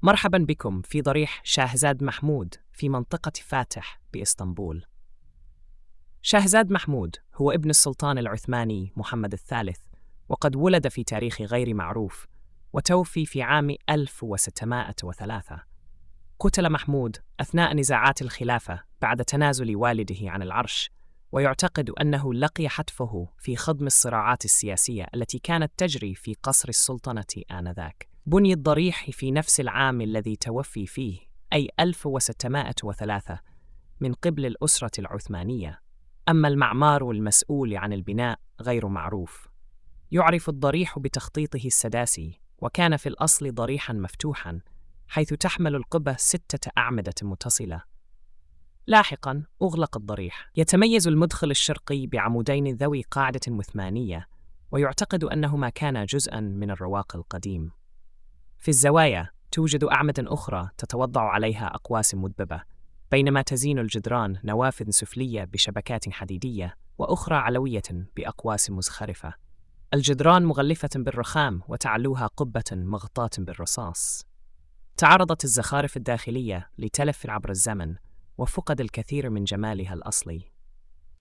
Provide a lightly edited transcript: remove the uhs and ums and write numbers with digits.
مرحبا بكم في ضريح شاهزاد محمود في منطقة فاتح بإسطنبول. شاهزاد محمود هو ابن السلطان العثماني محمد الثالث، وقد ولد في تاريخ غير معروف وتوفي في عام 1603. قتل محمود أثناء نزاعات الخلافة بعد تنازل والده عن العرش، ويعتقد أنه لقي حتفه في خضم الصراعات السياسية التي كانت تجري في قصر السلطنة آنذاك. بني الضريح في نفس العام الذي توفي فيه، أي 1603، من قبل الأسرة العثمانية، أما المعمار المسؤول عن البناء غير معروف. يعرف الضريح بتخطيطه السداسي، وكان في الأصل ضريحاً مفتوحاً، حيث تحمل القبة 6 أعمدة متصلة. لاحقاً أغلق الضريح. يتميز المدخل الشرقي بعمودين ذوي قاعدة مثمانية، ويعتقد أنهما كانا جزءاً من الرواق القديم. في الزوايا توجد أعمدة أخرى تتوضع عليها أقواس مدببة، بينما تزين الجدران نوافذ سفلية بشبكات حديدية، وأخرى علوية بأقواس مزخرفة. الجدران مغلفة بالرخام، وتعلوها قبة مغطاة بالرصاص. تعرضت الزخارف الداخلية لتلف عبر الزمن، وفقد الكثير من جمالها الأصلي.